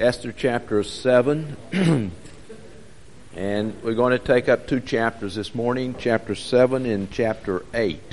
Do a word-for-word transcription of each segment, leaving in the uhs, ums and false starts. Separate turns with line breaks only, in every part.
Esther chapter seven, and we're going to take up two chapters this morning, chapter seven and chapter eight.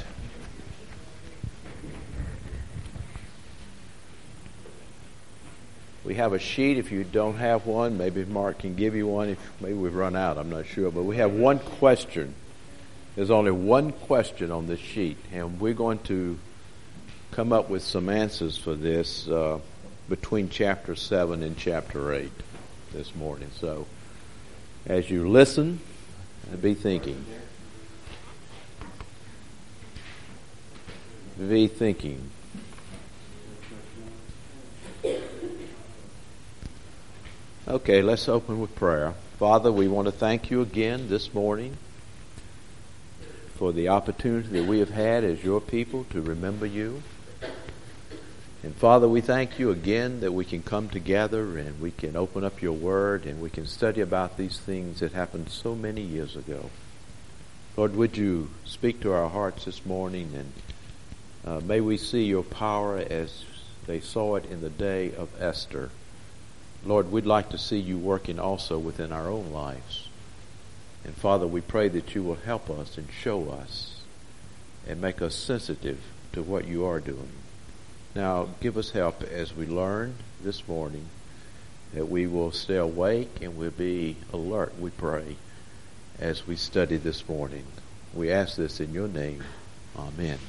We have a sheet. If you don't have one, maybe Mark can give you one. If maybe we've run out, I'm not sure. But we have one question. There's only one question on this sheet, and we're going to come up with some answers for this uh, between chapter seven and chapter eight this morning. So as you listen, be thinking. Be thinking. Okay, let's open with prayer. Father, we want to thank you again this morning for the opportunity that we have had as your people to remember you. And Father, we thank you again that we can come together and we can open up your word and we can study about these things that happened so many years ago. Lord, would you speak to our hearts this morning, and uh, may we see your power as they saw it in the day of Esther. Lord, we'd like to see you working also within our own lives. And Father, we pray that you will help us and show us and make us sensitive to what you are doing. Now, give us help as we learn this morning, that we will stay awake and we'll be alert, we pray, as we study this morning. We ask this in your name. Amen.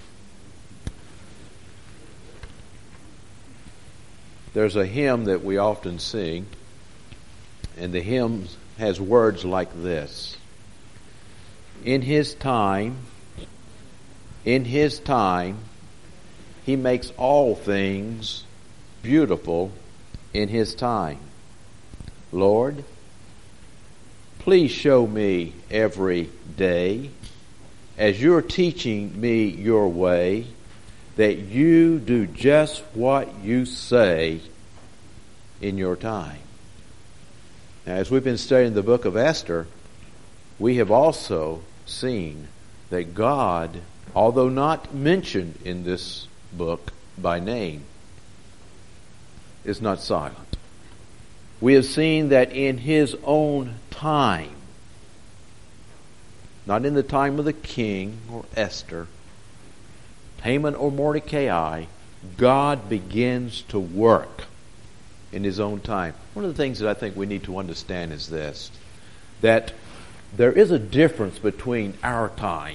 There's a hymn that we often sing, and the hymn has words like this. In his time, in his time, he makes all things beautiful in his time. Lord, please show me every day, as you're teaching me your way, that you do just what you say in your time. Now, as we've been studying the book of Esther, we have also seen that God, although not mentioned in this book by name, is not silent. We have seen that in his own time, not in the time of the king or Esther, Haman or Mordecai, God begins to work in his own time. One of the things that I think we need to understand is this, that there is a difference between our time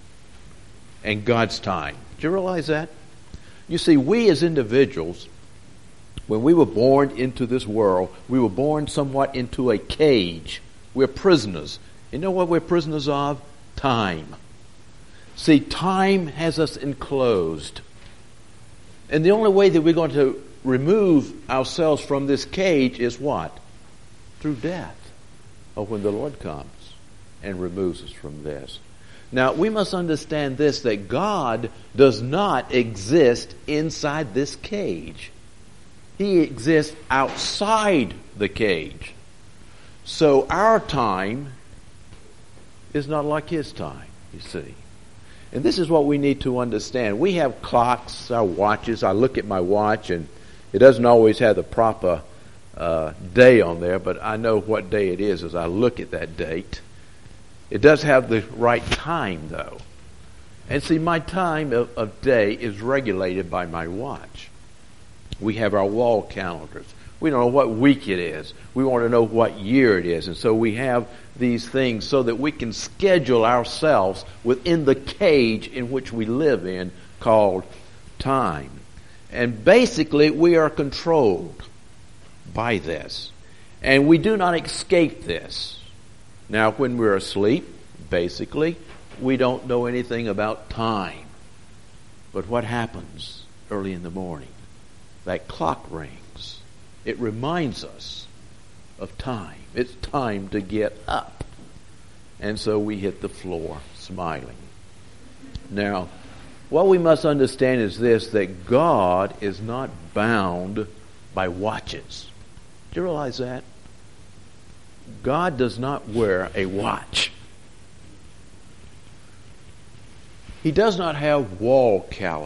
and God's time. Do you realize that? You see, we as individuals, when we were born into this world, we were born somewhat into a cage. We're prisoners. You know what we're prisoners of? Time. See, time has us enclosed. And the only way that we're going to remove ourselves from this cage is what? Through death. Or when the Lord comes and removes us from this. Now, we must understand this, that God does not exist inside this cage. He exists outside the cage. So our time is not like his time, you see. And this is what we need to understand. We have clocks, our watches. I look at my watch, and it doesn't always have the proper uh, day on there, but I know what day it is as I look at that date. It does have the right time, though. And see, my time of, of day is regulated by my watch. We have our wall calendars. We don't know what week it is. We want to know what year it is. And so we have these things so that we can schedule ourselves within the cage in which we live in called time. And basically, we are controlled by this. And we do not escape this. Now, when we're asleep, basically, we don't know anything about time. But what happens early in the morning? That clock rings. It reminds us of time. It's time to get up. And so we hit the floor smiling. Now, what we must understand is this, that God is not bound by watches. Do you realize that? God does not wear a watch. He does not have wall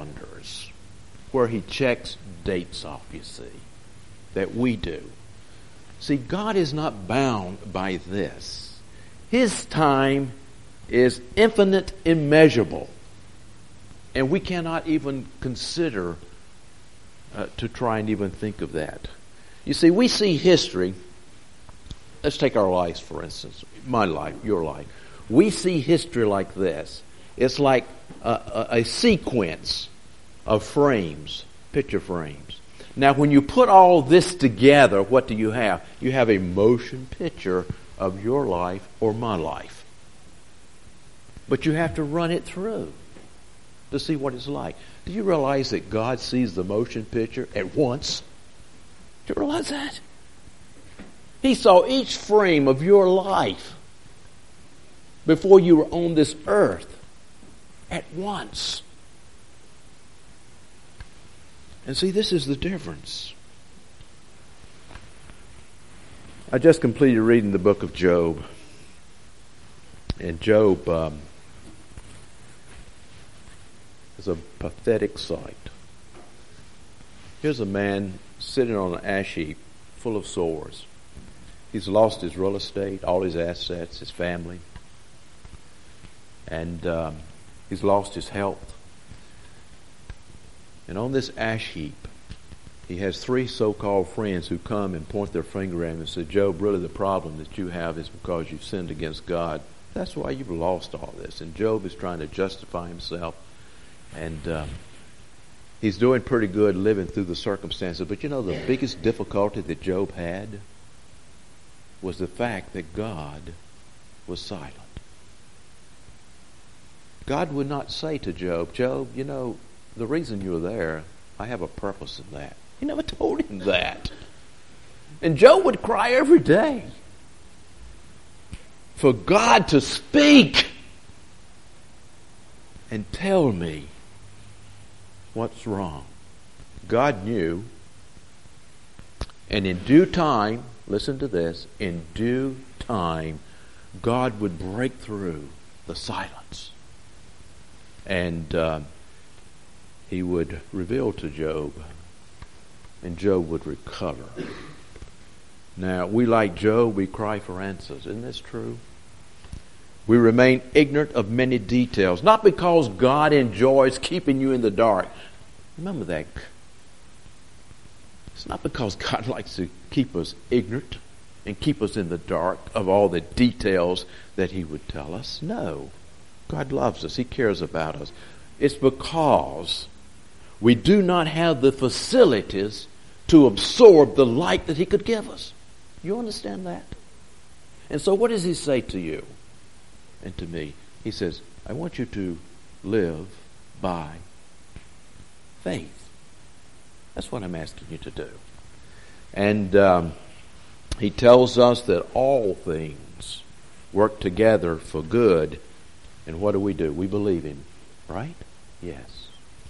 calendars where he checks dates off, you see, that we do. See, God is not bound by this. His time is infinite, immeasurable. And we cannot even consider uh, to try and even think of that. You see, we see history. Let's take our lives, for instance. My life, your life. We see history like this. It's like a, a, a sequence of frames, picture frames. Now, when you put all this together, what do you have? You have a motion picture of your life or my life. But you have to run it through to see what it's like. Do you realize that God sees the motion picture at once? Do you realize that? He saw each frame of your life before you were on this earth at once. And see, this is the difference. I just completed reading the book of Job. And Job um, is a pathetic sight. Here's a man sitting on an ash heap full of sores. He's lost his real estate, all his assets, his family. And um, he's lost his health. And on this ash heap, he has three so-called friends who come and point their finger at him and say, Job, really the problem that you have is because you've sinned against God. That's why you've lost all this. And Job is trying to justify himself. And um, he's doing pretty good living through the circumstances. But you know, the biggest difficulty that Job had was the fact that God was silent. God would not say to Job, Job, you know, the reason you're there, I have a purpose in that. He never told him that. And Job would cry every day for God to speak and tell me what's wrong. God knew, and in due time, listen to this, in due time, God would break through the silence. And uh, he would reveal to Job, and Job would recover. Now, we like Job, we cry for answers. Isn't this true? We remain ignorant of many details, not because God enjoys keeping you in the dark. Remember that. It's not because God likes to keep us ignorant and keep us in the dark of all the details that he would tell us. No. God loves us. He cares about us. It's because we do not have the facilities to absorb the light that he could give us. You understand that? And so what does he say to you and to me? He says, I want you to live by faith. That's what I'm asking you to do. And um, he tells us that all things work together for good. And what do we do? We believe him, right? Yes.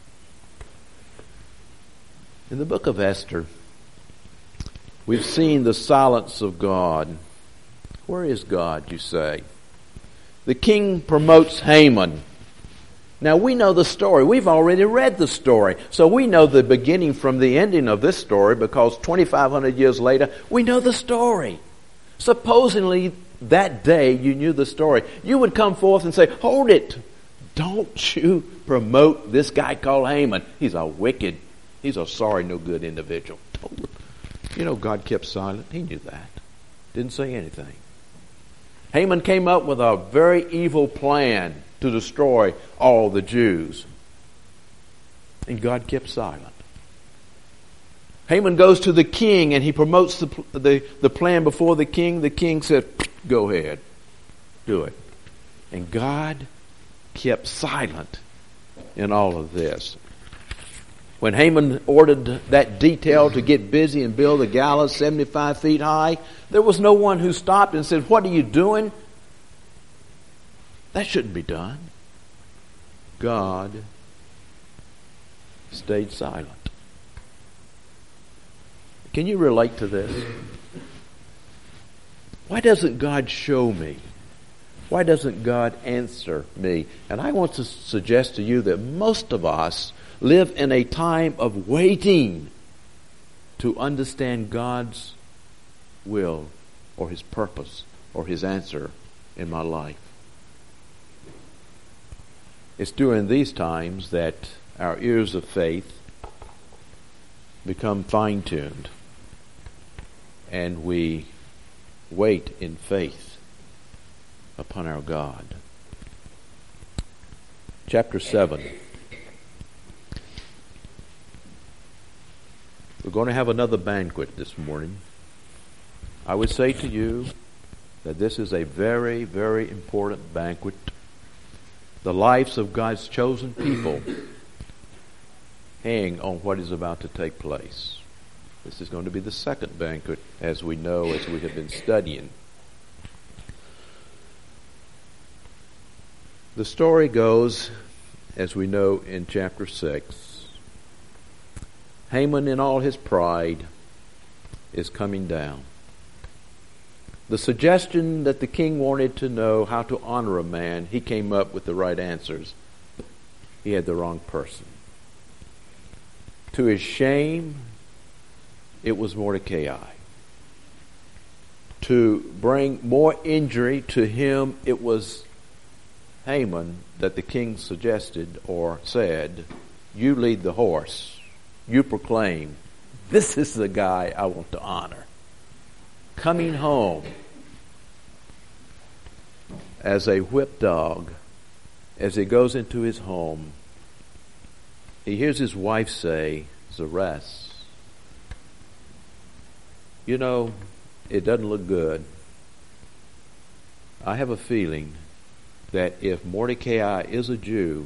In the book of Esther, we've seen the silence of God. Where is God, you say? The king promotes Haman. Now, we know the story. We've already read the story. So we know the beginning from the ending of this story because twenty-five hundred years later, we know the story. Supposedly, that day you knew the story. You would come forth and say, hold it. Don't you promote this guy called Haman. He's a wicked, he's a sorry, no good individual. You know, God kept silent. He knew that. Didn't say anything. Haman came up with a very evil plan to destroy all the Jews. And God kept silent. Haman goes to the king and he promotes the, the, the plan before the king. The king said, go ahead. Do it. And God kept silent in all of this. When Haman ordered that detail to get busy and build a gallows seventy-five feet high, there was no one who stopped and said, what are you doing? That shouldn't be done. God stayed silent. Can you relate to this? Why doesn't God show me? Why doesn't God answer me? And I want to suggest to you that most of us live in a time of waiting to understand God's will or his purpose or his answer in my life. It's during these times that our ears of faith become fine-tuned and we wait in faith upon our God. Chapter seven. We're going to have another banquet this morning. I would say to you that this is a very, very important banquet. The lives of God's chosen people hang on what is about to take place. This is going to be the second banquet, as we know, as we have been studying. The story goes, as we know, in chapter six. Haman, in all his pride, is coming down. The suggestion that the king wanted to know how to honor a man, he came up with the right answers. He had the wrong person. To his shame, it was Mordecai. To bring more injury to him, it was Haman that the king suggested or said, you lead the horse. You proclaim, this is the guy I want to honor. Coming home as a whipped dog, as he goes into his home, he hears his wife say, Zeresh, you know, it doesn't look good. I have a feeling that if Mordecai is a Jew,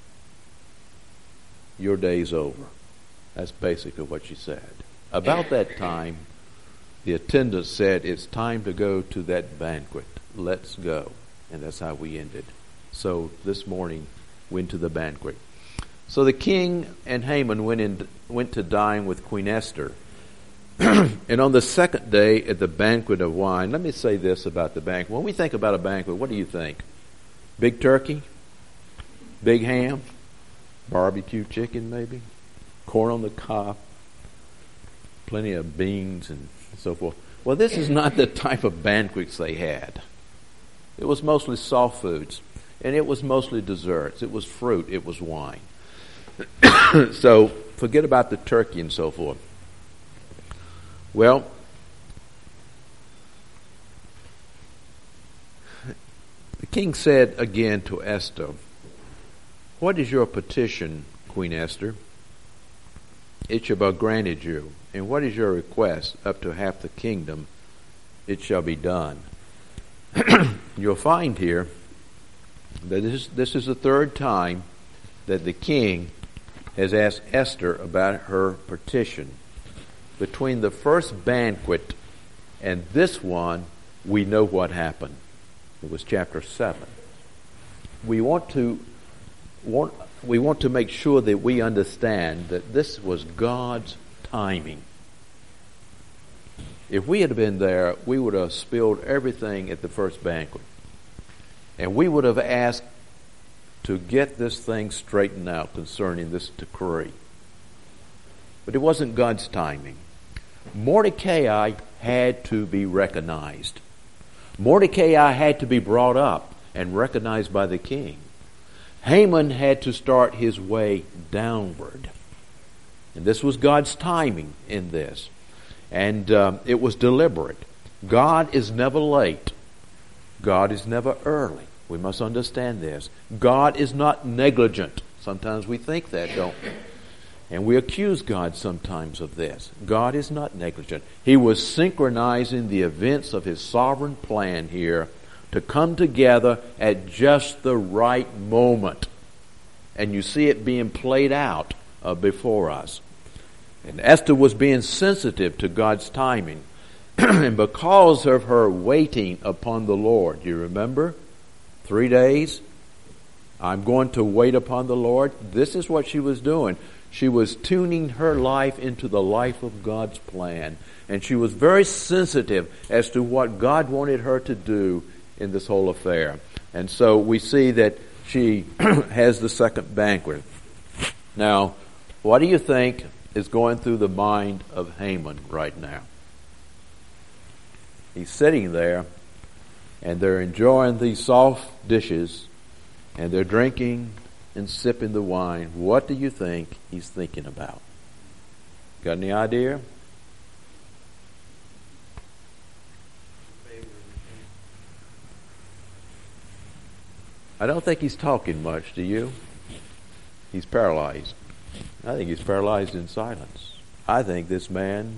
your day's over. That's basically what she said. About that time, the attendant said, it's time to go to that banquet. Let's go. And that's how we ended. So this morning, went to the banquet. So the king and Haman went in, went to dine with Queen Esther. And on the second day at the banquet of wine, let me say this about the banquet. When we think about a banquet, what do you think? Big turkey? Big ham? Barbecue chicken maybe? Corn on the cob? Plenty of beans and so forth. Well, this is not the type of banquets they had. It was mostly soft foods, and it was mostly desserts. It was fruit. It was wine. So forget about the turkey and so forth. Well, the king said again to Esther, what is your petition, Queen Esther? It shall be granted you. And what is your request? Up to half the kingdom, it shall be done. You'll find here that this, this is the third time that the king has asked Esther about her petition. Between the first banquet and this one, we know what happened. It was chapter seven. We want to want we want to make sure that we understand that this was God's timing. If we had been there, we would have spilled everything at the first banquet. And we would have asked to get this thing straightened out concerning this decree. But it wasn't God's timing. Mordecai had to be recognized. Mordecai had to be brought up and recognized by the king. Haman had to start his way downward. And this was God's timing in this. And um, it was deliberate. God is never late. God is never early. We must understand this. God is not negligent. Sometimes we think that, don't we? And we accuse God sometimes of this. God is not negligent. He was synchronizing the events of his sovereign plan here to come together at just the right moment. And you see it being played out uh, before us. And Esther was being sensitive to God's timing. And because of her waiting upon the Lord, you remember? Three days, I'm going to wait upon the Lord. This is what she was doing. She was tuning her life into the life of God's plan. And she was very sensitive as to what God wanted her to do in this whole affair. And so we see that she has the second banquet. Now, what do you think is going through the mind of Haman right now? He's sitting there, and they're enjoying these soft dishes, and they're drinking and sipping the wine. What do you think he's thinking about? Got any idea? I don't think he's talking much, do you? He's paralyzed. I think he's paralyzed in silence. I think this man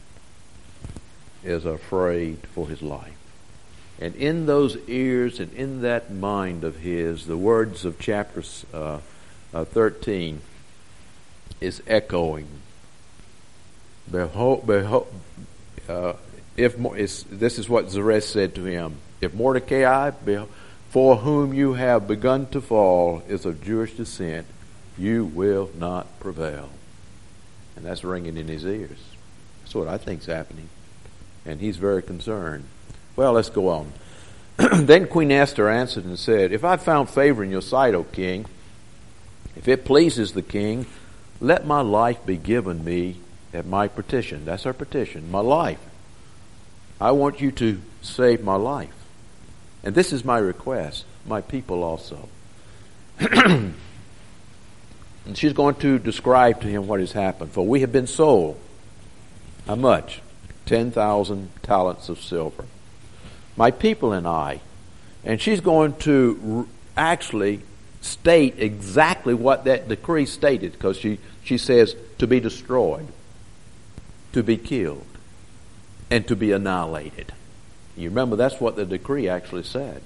is afraid for his life. And in those ears and in that mind of his, the words of chapter uh, uh, thirteen is echoing. Behold, behold, uh, if this is what Zeresh said to him: if Mordecai, for whom you have begun to fall, is of Jewish descent, you will not prevail. And that's ringing in his ears. That's what I think's happening. And he's very concerned. Well, let's go on. Then Queen Esther answered and said, if I found favor in your sight, O king, if it pleases the king, let my life be given me at my petition. That's our petition, my life. I want you to save my life. And this is my request, my people also. And she's going to describe to him what has happened. For we have been sold. How much? ten thousand talents of silver. My people and I. And she's going to actually state exactly what that decree stated, because she, she says to be destroyed, to be killed, and to be annihilated. You remember that's what the decree actually said.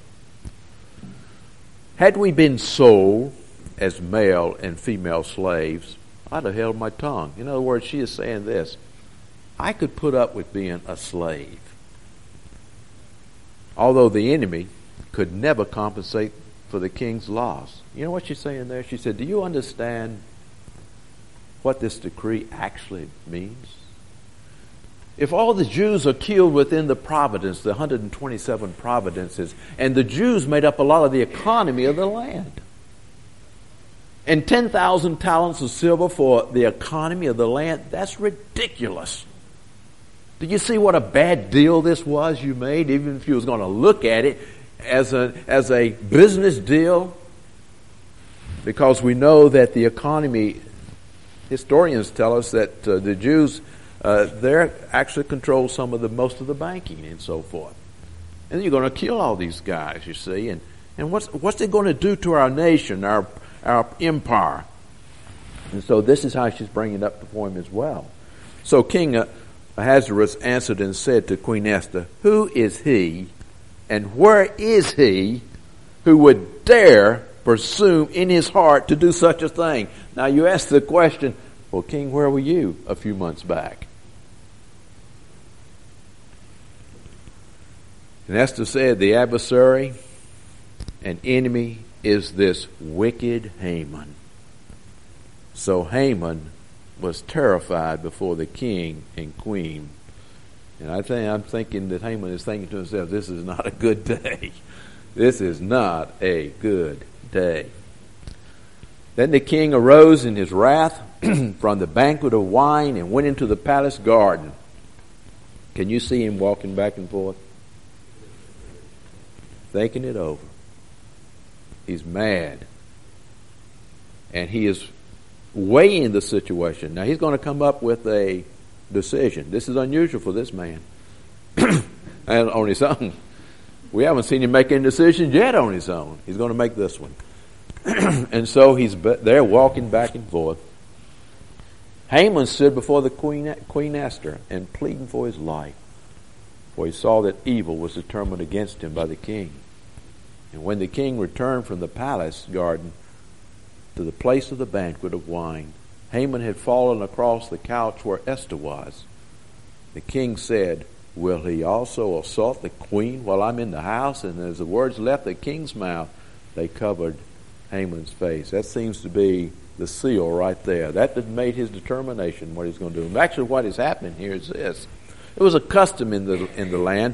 Had we been sold as male and female slaves, I'd have held my tongue. In other words, she is saying this: I could put up with being a slave, although the enemy could never compensate for the king's loss. You know what she's saying there? She said, do you understand what this decree actually means? If all the Jews are killed within the province, the one hundred twenty-seven provinces, and the Jews made up a lot of the economy of the land, and ten thousand talents of silver for the economy of the land, that's ridiculous. Do you see what a bad deal this was you made, even if you was going to look at it as a, as a business deal? Because we know that the economy, historians tell us that uh, the Jews, uh, they actually control some of the, most of the banking and so forth. And you're going to kill all these guys, you see. And, and what's, what's it going to do to our nation, our, our empire? And so this is how she's bringing it up before him as well. So King uh, Ahasuerus answered and said to Queen Esther, who is he and where is he who would dare presume in his heart to do such a thing? Now you ask the question, well, King, where were you a few months back? And Esther said, the adversary and enemy is this wicked Haman. So Haman was terrified before the king and queen. And I think I'm thinking that Haman is thinking to himself, this is not a good day. This is not a good day. Then the king arose in his wrath from the banquet of wine and went into the palace garden. Can you see him walking back and forth? Thinking it over. He's mad. And he is weighing the situation. Now he's going to come up with a decision. This is unusual for this man. And on his own. We haven't seen him make any decisions yet on his own. He's going to make this one. And so he's there walking back and forth. Haman stood before the Queen, Queen Esther and pleading for his life, for he saw that evil was determined against him by the king. And when the king returned from the palace garden to the place of the banquet of wine, Haman had fallen across the couch where Esther was. The king said, will he also assault the queen while I'm in the house? And as the words left the king's mouth, they covered Haman's face. That seems to be the seal right there. That made his determination what he's going to do. And actually what is happening here is this. It was a custom in the in the land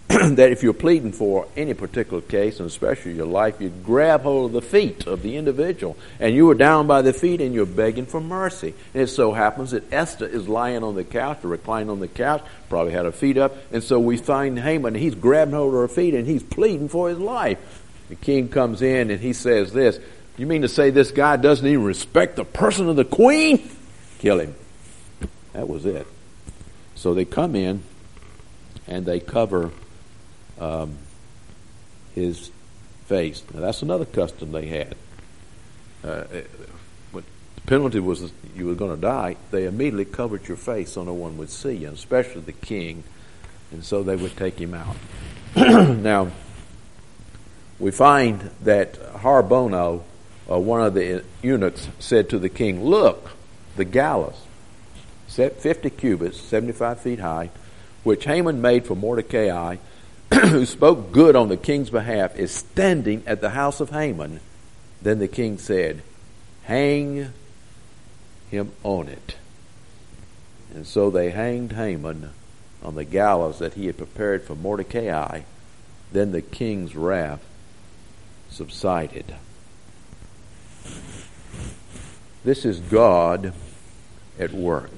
that if you're pleading for any particular case, and especially your life, you grab hold of the feet of the individual, and you are down by the feet and you're begging for mercy. And it so happens that Esther is lying on the couch or reclining on the couch, probably had her feet up, and so we find Haman, and he's grabbing hold of her feet and he's pleading for his life. The king comes in and he says this, "You mean to say this guy doesn't even respect the person of the queen? Kill him." That was it. So they come in and they cover Um, his face. Now that's another custom they had. Uh, when the penalty was you were going to die, they immediately covered your face so no one would see you, especially the king, and so they would take him out. Now, we find that Harbona, uh, one of the eunuchs, said to the king, "Look, the gallows, set fifty cubits, seventy-five feet high, which Haman made for Mordecai, who spoke good on the king's behalf, is standing at the house of Haman." Then the king said, "Hang him on it." And so they hanged Haman on the gallows that he had prepared for Mordecai. Then the king's wrath subsided. This is God at work.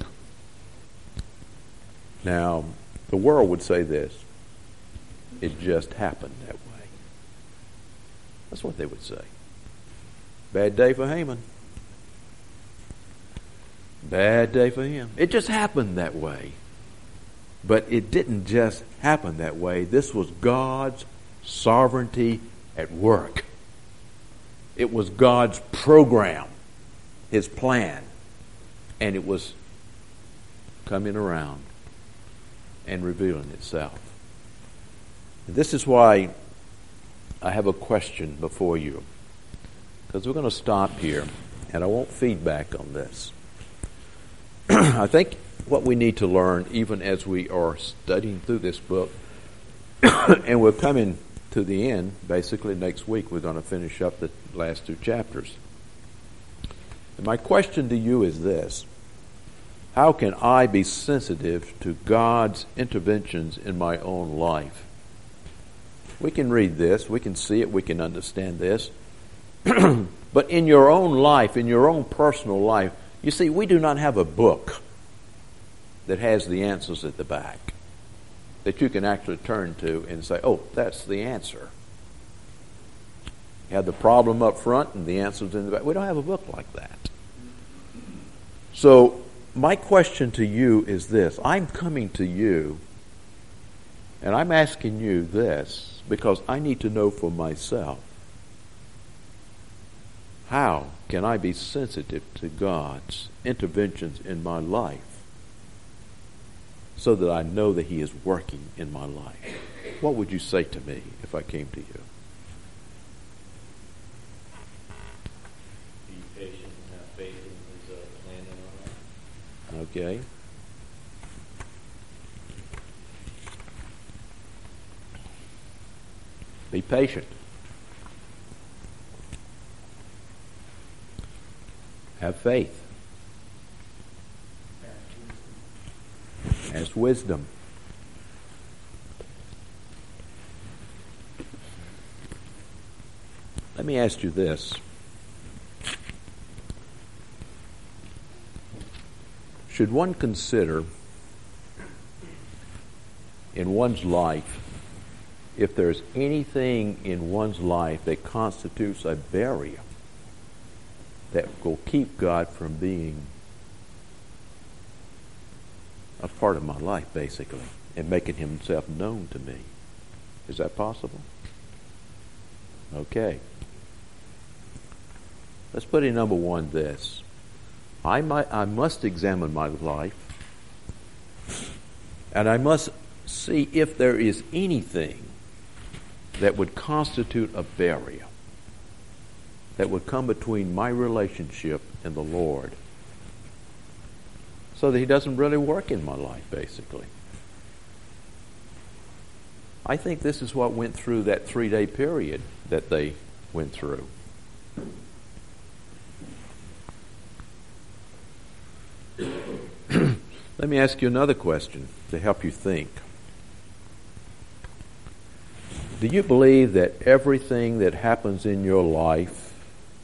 Now, the world would say this: it just happened that way. That's what they would say. Bad day for Haman. Bad day for him. It just happened that way. But it didn't just happen that way. This was God's sovereignty at work. It was God's program, His plan. And it was coming around and revealing itself. This is why I have a question before you, because we're going to stop here, and I want feedback on this. I think what we need to learn, even as we are studying through this book, and we're coming to the end, basically next week we're going to finish up the last two chapters. And my question to you is this: how can I be sensitive to God's interventions in my own life? We can read this, we can see it, we can understand this. But in your own life, in your own personal life, you see, we do not have a book that has the answers at the back that you can actually turn to and say, "Oh, that's the answer." You have the problem up front and the answer's in the back. We don't have a book like that. So my question to you is this. I'm coming to you and I'm asking you this because I need to know for myself, how can I be sensitive to God's interventions in my life so that I know that He is working in my life? What would you say to me if I came to you?
Be patient and have faith in His uh, plan in our life.
Okay. Be patient. Have faith. Has wisdom. Let me ask you this. Should one consider in one's life, if there's anything in one's life that constitutes a barrier that will keep God from being a part of my life, basically, and making Himself known to me? Is that possible? Okay. Let's put in number one this. I might, I must examine my life, and I must see if there is anything that would constitute a barrier that would come between my relationship and the Lord, so that He doesn't really work in my life, basically. I think this is what went through that three-day period that they went through. Let me ask you another question to help you think. Do you believe that everything that happens in your life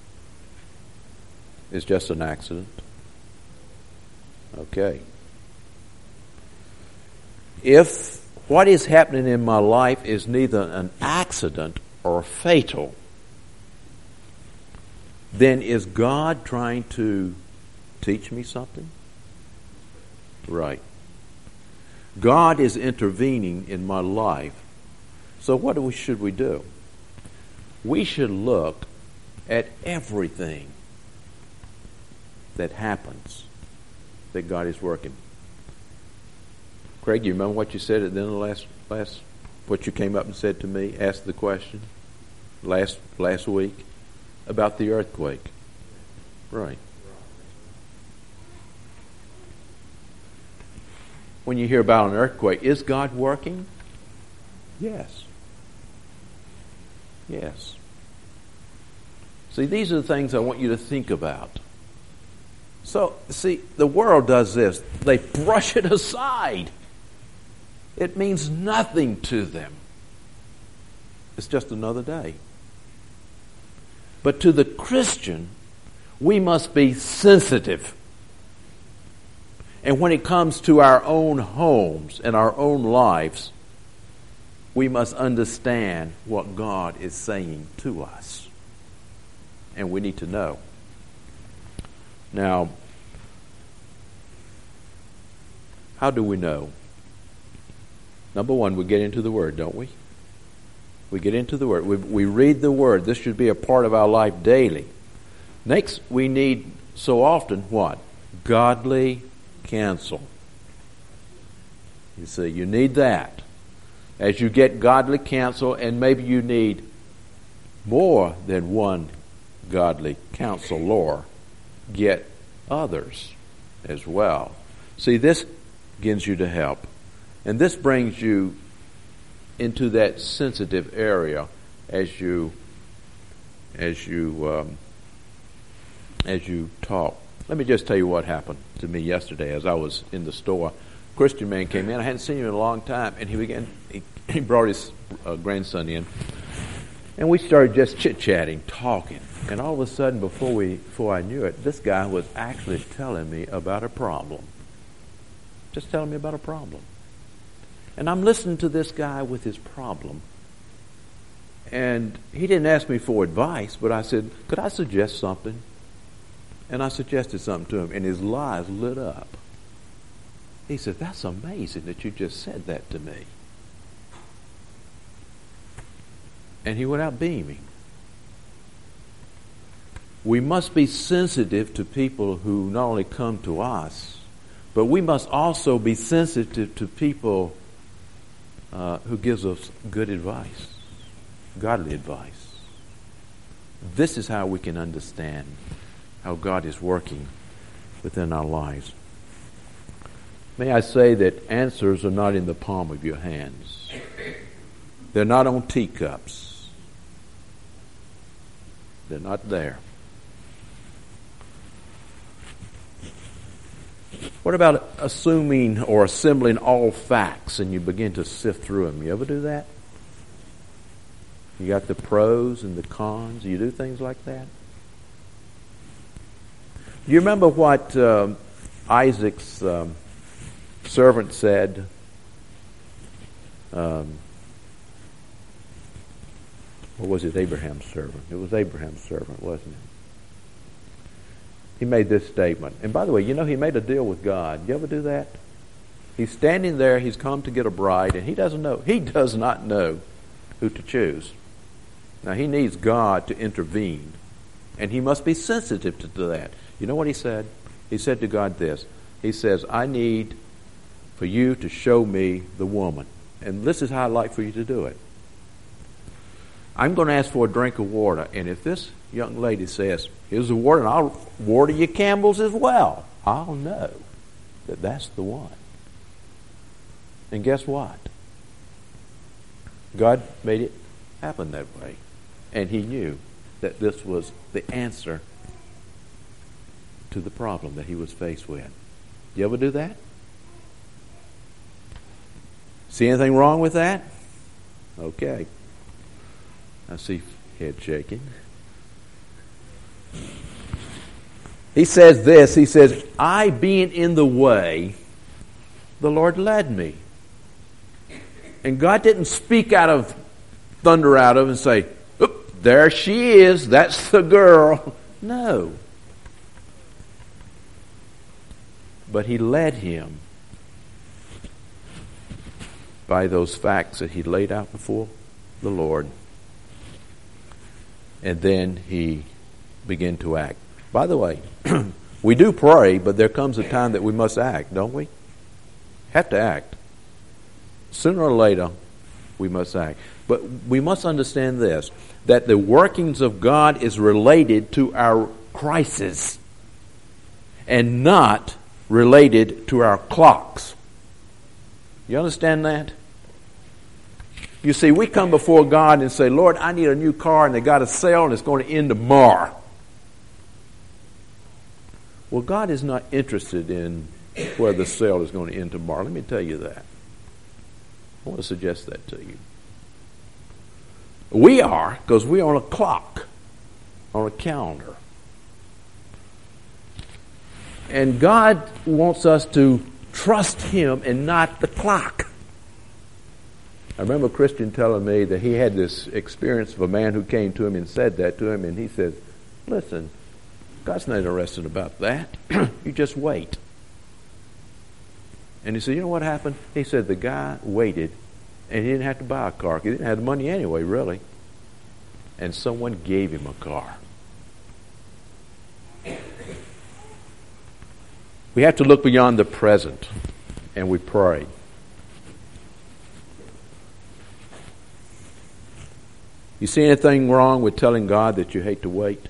is just an accident? Okay. If what is happening in my life is neither an accident or fatal, then is God trying to teach me something? Right. God is intervening in my life. So what do we, should we do? We should look at everything that happens that God is working. Craig, you remember what you said at the end of the last, last, what you came up and said to me, asked the question last last week about the earthquake? Right. When you hear about an earthquake, is God working? Yes. Yes. See, these are the things I want you to think about. So, see, the world does this. They brush it aside. It means nothing to them. It's just another day. But to the Christian, we must be sensitive. And when it comes to our own homes and our own lives, we must understand what God is saying to us. And we need to know. Now, how do we know? Number one, we get into the Word, don't we? We get into the Word. We, we read the Word. This should be a part of our life daily. Next, we need so often what? Godly counsel. You see, you need that. As you get godly counsel, and maybe you need more than one godly counselor, get others as well. See, this begins you to help. And this brings you into that sensitive area as you as you um, as you talk. Let me just tell you what happened to me yesterday as I was in the store. A Christian man came in. I hadn't seen him in a long time, and he began. He, he brought his uh, grandson in, and we started just chit-chatting, talking. And all of a sudden, before we before I knew it, this guy was actually telling me about a problem. Just telling me about a problem. And I'm listening to this guy with his problem. And he didn't ask me for advice, but I said, could I suggest something? And I suggested something to him, and his eyes lit up. He said, that's amazing that you just said that to me. And he went out beaming. We must be sensitive to people who not only come to us, but we must also be sensitive to people uh, who gives us good advice, godly advice. This is how we can understand how God is working within our lives. May I say that answers are not in the palm of your hands. They're not on teacups. They're not there. What about assuming or assembling all facts and you begin to sift through them? You ever do that? You got the pros and the cons. You do things like that? Do you remember what um, Isaac's um, servant said? Um, or was it Abraham's servant? It was Abraham's servant, wasn't it? He made this statement. And by the way, you know, he made a deal with God. You ever do that? He's standing there. He's come to get a bride, and he doesn't know. He does not know who to choose. Now, he needs God to intervene, and he must be sensitive to that. You know what he said? He said to God this. He says, I need for you to show me the woman. And this is how I'd like for you to do it. I'm going to ask for a drink of water, and if this young lady says, here's the water, and I'll water your camels as well, I'll know that that's the one. And guess what? God made it happen that way. And he knew that this was the answer to the problem that he was faced with. You ever do that? See anything wrong with that? Okay. I see head shaking. He says this, he says, I being in the way, the Lord led me. And God didn't speak out of, thunder out of and say, oop, there she is, that's the girl. No. But he led him by those facts that he laid out before the Lord. And then he began to act. By the way, we do pray, but there comes a time that we must act, don't we? Have to act. Sooner or later, we must act. But we must understand this, that the workings of God is related to our crisis and not related to our clocks. You understand that? You see, we come before God and say, Lord, I need a new car, and they got a sale and it's going to end tomorrow. Well, God is not interested in whether the sale is going to end tomorrow. Let me tell you that. I want to suggest that to you. We are, because we're on a clock, on a calendar. And God wants us to trust Him and not the clock. I remember a Christian telling me that he had this experience of a man who came to him and said that to him, and he said, listen, God's not interested about that. You just wait. And he said, you know what happened? He said the guy waited, and he didn't have to buy a car. He didn't have the money anyway, really. And someone gave him a car. We have to look beyond the present, and we pray. You see anything wrong with telling God that you hate to wait?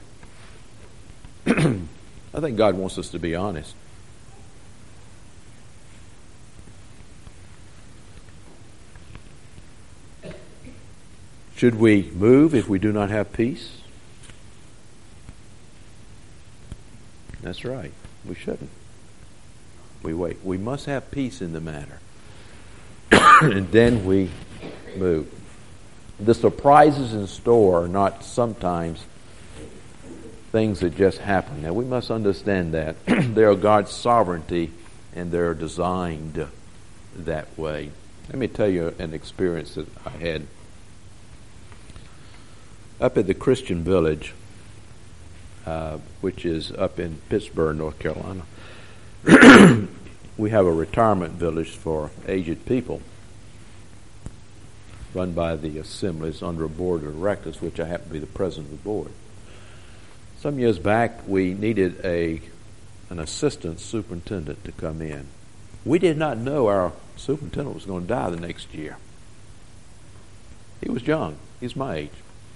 I think God wants us to be honest. Should we move if we do not have peace? That's right. We shouldn't. We wait. We must have peace in the matter. And then we move. The surprises in store are not sometimes things that just happen. Now, we must understand that. They are God's sovereignty, and they're designed that way. Let me tell you an experience that I had. Up at the Christian Village, uh, which is up in Pittsburgh, North Carolina, we have a retirement village for aged people run by the assemblies under a board of directors, which I happen to be the president of the board. Some years back, we needed a an assistant superintendent to come in. We did not know our superintendent was going to die the next year. He was young. He's my age.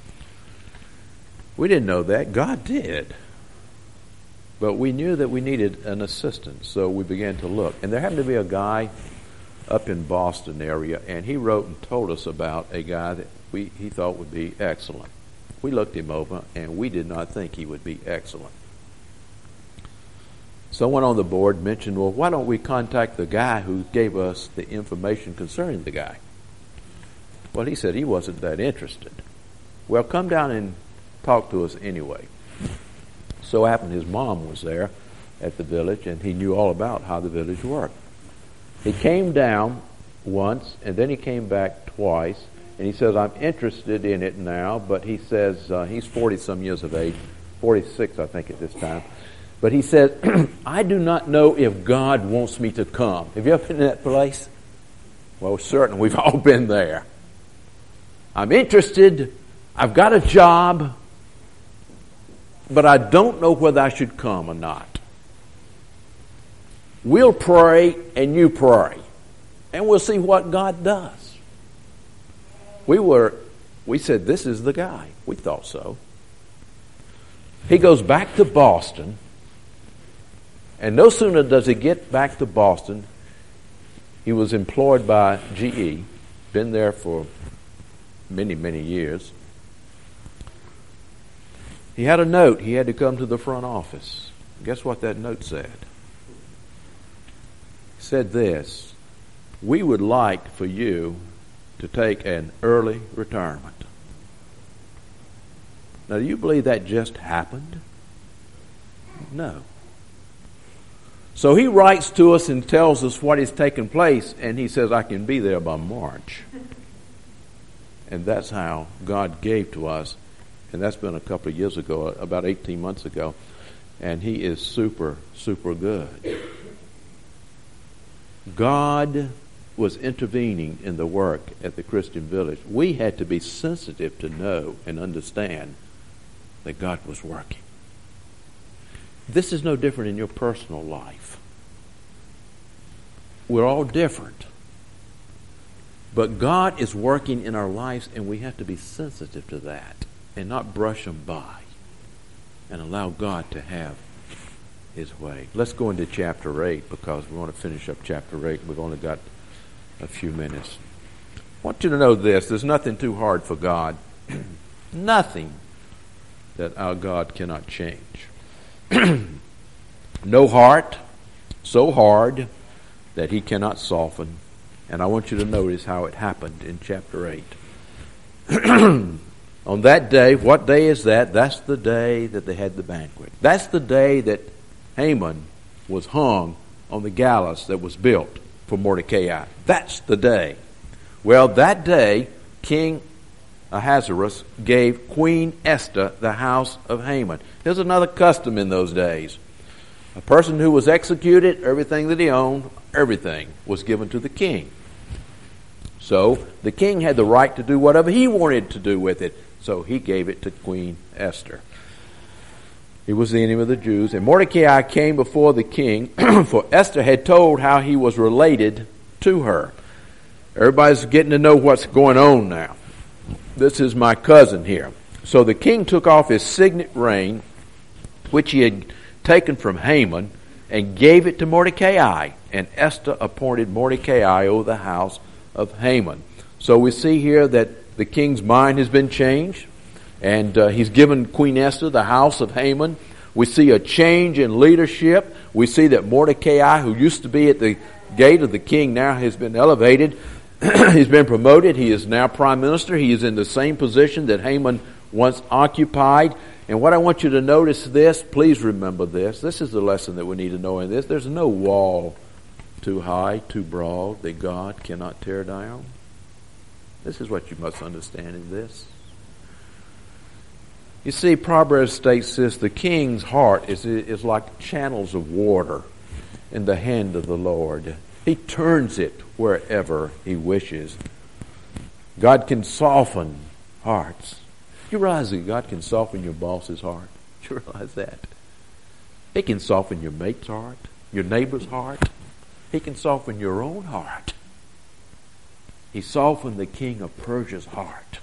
We didn't know that. God did. But we knew that we needed an assistant, so we began to look. And there happened to be a guy up in Boston area, and he wrote and told us about a guy that we he thought would be excellent. We looked him over, and we did not think he would be excellent. Someone on the board mentioned, well, why don't we contact the guy who gave us the information concerning the guy? Well, he said he wasn't that interested. Well, come down and talk to us anyway. So happened his mom was there at the village, and he knew all about how the village worked. He came down once, and then he came back twice, and he says, I'm interested in it now, but he says, uh, he's forty-some years of age, forty-six, I think, at this time. But he says, I do not know if God wants me to come. Have you ever been in that place? Well, certainly, we've all been there. I'm interested, I've got a job, but I don't know whether I should come or not. We'll pray and you pray, and we'll see what God does. We were, we said, this is the guy. We thought so. He goes back to Boston, and no sooner does he get back to Boston, he was employed by G E, been there for many, many years. He had a note. He had to come to the front office. Guess what that note said? It said this: we would like for you to take an early retirement. Now, do you believe that just happened? No. So he writes to us and tells us what has taken place, and he says, I can be there by March. And that's how God gave to us. And that's been a couple of years ago, about eighteen months ago. And he is super, super good. God was intervening in the work at the Christian Village. We had to be sensitive to know and understand that God was working. This is no different in your personal life. We're all different. But God is working in our lives, and we have to be sensitive to that and not brush them by and allow God to have his way. Let's go into chapter eight because we want to finish up chapter eight. We've only got a few minutes. I want you to know this. There's nothing too hard for God. Nothing that our God cannot change. No heart so hard that he cannot soften. And I want you to notice how it happened in chapter eight. On that day, what day is that? That's the day that they had the banquet. That's the day that Haman was hung on the gallows that was built for Mordecai. That's the day. Well, that day, King Ahasuerus gave Queen Esther the house of Haman. There's another custom in those days. A person who was executed, everything that he owned, everything was given to the king. So the king had the right to do whatever he wanted to do with it. So he gave it to Queen Esther. He was the enemy of the Jews. And Mordecai came before the king, for Esther had told how he was related to her. Everybody's getting to know what's going on now. This is my cousin here. So the king took off his signet ring, which he had taken from Haman, and gave it to Mordecai. And Esther appointed Mordecai over the house of Haman. So we see here that the king's mind has been changed, and uh, he's given Queen Esther the house of Haman. We see a change in leadership. We see that Mordecai, who used to be at the gate of the king, now has been elevated. He's been promoted. He is now prime minister. He is in the same position that Haman once occupied. And what I want you to notice this, please remember this. This is the lesson that we need to know in this. There's no wall too high, too broad that God cannot tear down. This is what you must understand in this. You see, Proverbs states this, the king's heart is, is like channels of water in the hand of the Lord. He turns it wherever he wishes. God can soften hearts. You realize that God can soften your boss's heart? You realize that? He can soften your mate's heart, your neighbor's heart. He can soften your own heart. He softened the king of Persia's heart.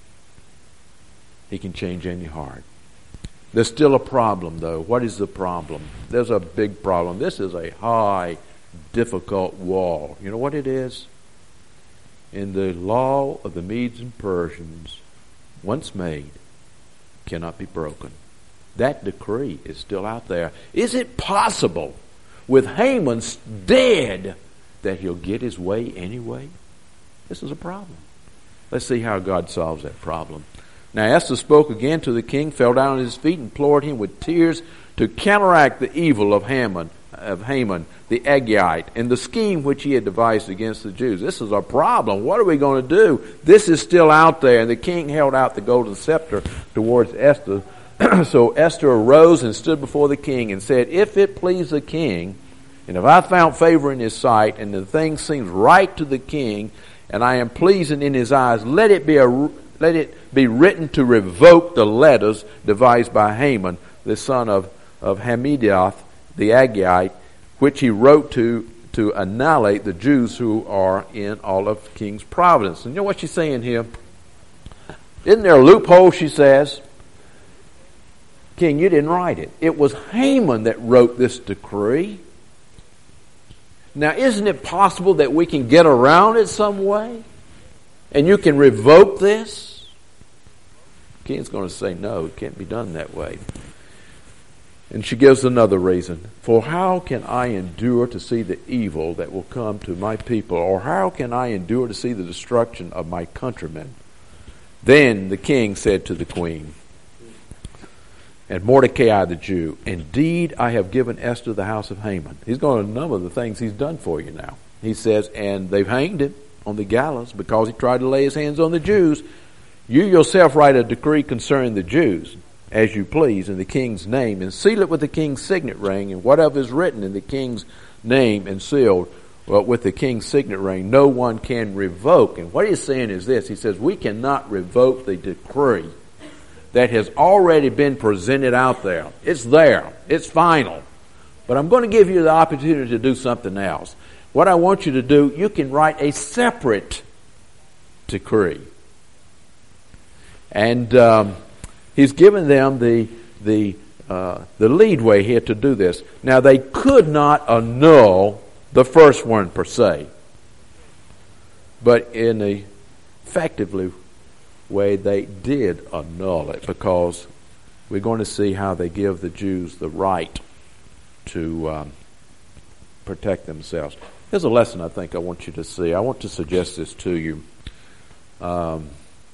He can change any heart. There's still a problem, though. What is the problem? There's a big problem. This is a high, difficult wall. You know what it is? In the law of the Medes and Persians, once made, cannot be broken. That decree is still out there. Is it possible, with Haman dead, that he'll get his way anyway? This is a problem. Let's see how God solves that problem. Now Esther spoke again to the king, fell down on his feet, and implored him with tears to counteract the evil of Haman, of Haman the Agagite, and the scheme which he had devised against the Jews. This is a problem. What are we going to do? This is still out there. And the king held out the golden scepter towards Esther. So Esther arose and stood before the king and said, if it please the king, and if I found favor in his sight, and the thing seems right to the king, and I am pleasing in his eyes, let it be a let it be written to revoke the letters devised by Haman, the son of, of Hammedatha the Agagite, which he wrote to to annihilate the Jews who are in all of king's province. And you know what she's saying here? Isn't there a loophole, she says? King, you didn't write it. It was Haman that wrote this decree. Now, isn't it possible that we can get around it some way? And you can revoke this? King's going to say, no, it can't be done that way. And she gives another reason. For how can I endure to see the evil that will come to my people? Or how can I endure to see the destruction of my countrymen? Then the king said to the queen, and Mordecai the Jew, indeed I have given Esther the house of Haman. He's going to number the things he's done for you now. He says, and they've hanged him on the gallows because he tried to lay his hands on the Jews. You yourself write a decree concerning the Jews, as you please, in the king's name, and seal it with the king's signet ring, and whatever is written in the king's name and sealed well, with the king's signet ring, no one can revoke. And what he's saying is this. He says, we cannot revoke the decree that has already been presented out there. It's there. It's final. But I'm going to give you the opportunity to do something else. What I want you to do, you can write a separate decree. And um, he's given them the the uh, the leadway here to do this. Now, they could not annul the first one per se, but in a effectively way they did annul it, because we're going to see how they give the Jews the right to um, protect themselves. Here's a lesson I think I want you to see. I want to suggest this to you. Um,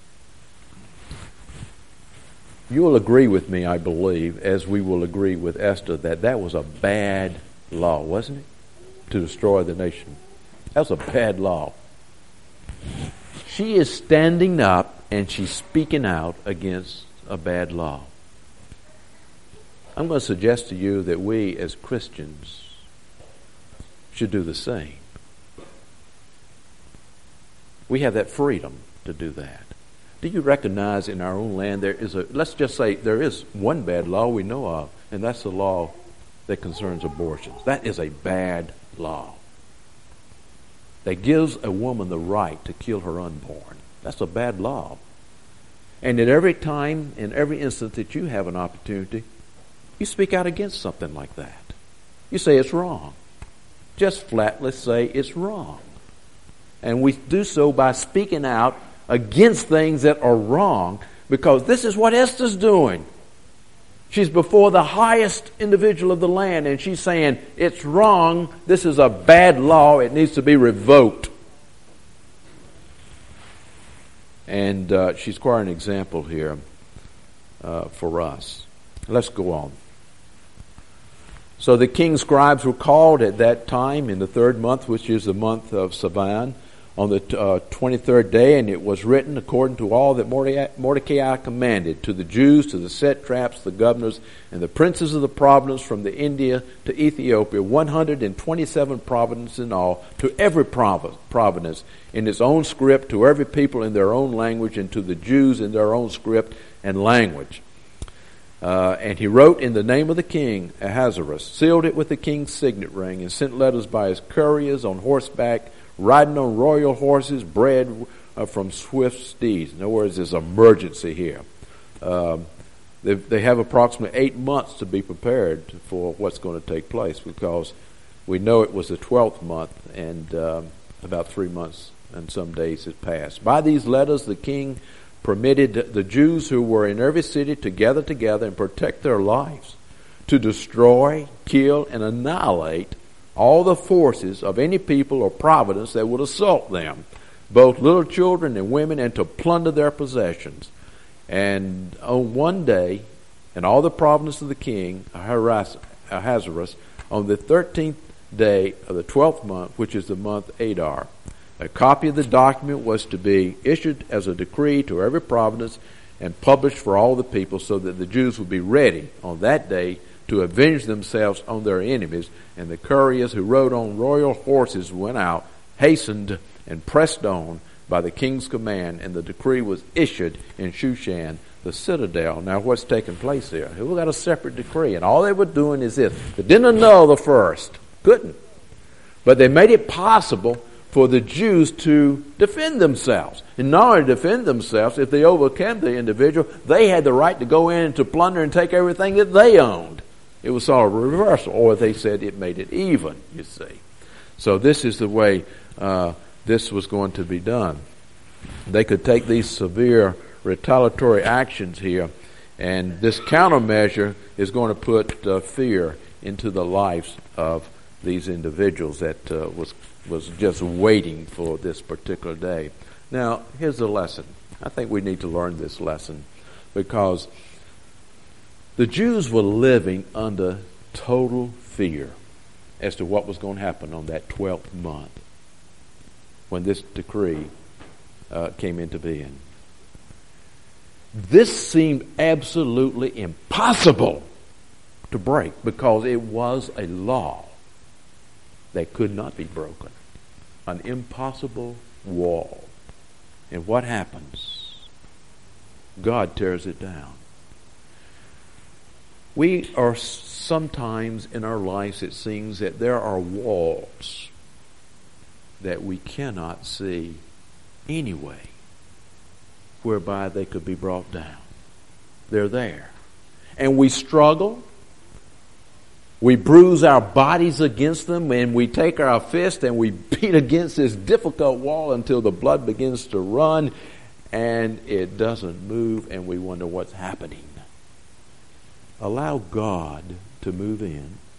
you will agree with me, I believe, as we will agree with Esther, that that was a bad law, wasn't it? To destroy the nation. That was a bad law. She is standing up and she's speaking out against a bad law. I'm going to suggest to you that we as Christians should do the same. We have that freedom to do that. Do you recognize in our own land there is a, let's just say there is one bad law we know of, and that's the law that concerns abortions. That is a bad law. That gives a woman the right to kill her unborn. That's a bad law. And at every time, in every instance that you have an opportunity, you speak out against something like that. You say it's wrong. Just flatly say it's wrong. And we do so by speaking out against things that are wrong, because this is what Esther's doing. She's before the highest individual of the land, and she's saying, it's wrong, this is a bad law, it needs to be revoked. And uh, she's quite an example here uh, for us. Let's go on. So the king's scribes were called at that time in the third month, which is the month of Sivan, on the uh, twenty-third day, and it was written according to all that Mordecai commanded to the Jews, to the satraps, the governors, and the princes of the province from the India to Ethiopia, one hundred twenty-seven provinces in all, to every province in its own script, to every people in their own language, and to the Jews in their own script and language. Uh, and he wrote in the name of the king, Ahasuerus, sealed it with the king's signet ring, and sent letters by his couriers on horseback, riding on royal horses, bred uh, from swift steeds. In other words, there's emergency here. Um, they, they have approximately eight months to be prepared for what's going to take place, because we know it was the twelfth month, and um, about three months and some days had passed. By these letters, the king permitted the Jews who were in every city to gather together and protect their lives, to destroy, kill, and annihilate all the forces of any people or province that would assault them, both little children and women, and to plunder their possessions. And on one day, in all the provinces of the king Ahasuerus, on the thirteenth day of the twelfth month, which is the month Adar, a copy of the document was to be issued as a decree to every province and published for all the people, so that the Jews would be ready on that day to avenge themselves on their enemies. And the couriers who rode on royal horses went out, hastened, and pressed on by the king's command, and the decree was issued in Shushan, the citadel. Now, what's taking place here? We've got a separate decree, and all they were doing is this. They didn't annul the first. Couldn't. But they made it possible for the Jews to defend themselves. And not only defend themselves, if they overcame the individual, they had the right to go in and to plunder and take everything that they owned. It was sort of a reversal, or they said it made it even, you see. So this is the way uh, this was going to be done. They could take these severe retaliatory actions here, and this countermeasure is going to put uh, fear into the lives of these individuals that uh, was was just waiting for this particular day. Now, here's the lesson. I think we need to learn this lesson, because The Jews were living under total fear as to what was going to happen on that twelfth month when this decree uh, came into being. This seemed absolutely impossible to break because it was a law that could not be broken. An impossible wall. And what happens? God tears it down. We are sometimes in our lives, it seems that there are walls that we cannot see anyway, whereby they could be brought down. They're there. And we struggle. We bruise our bodies against them, and we take our fist and we beat against this difficult wall until the blood begins to run, and it doesn't move, and we wonder what's happening. Allow God to move in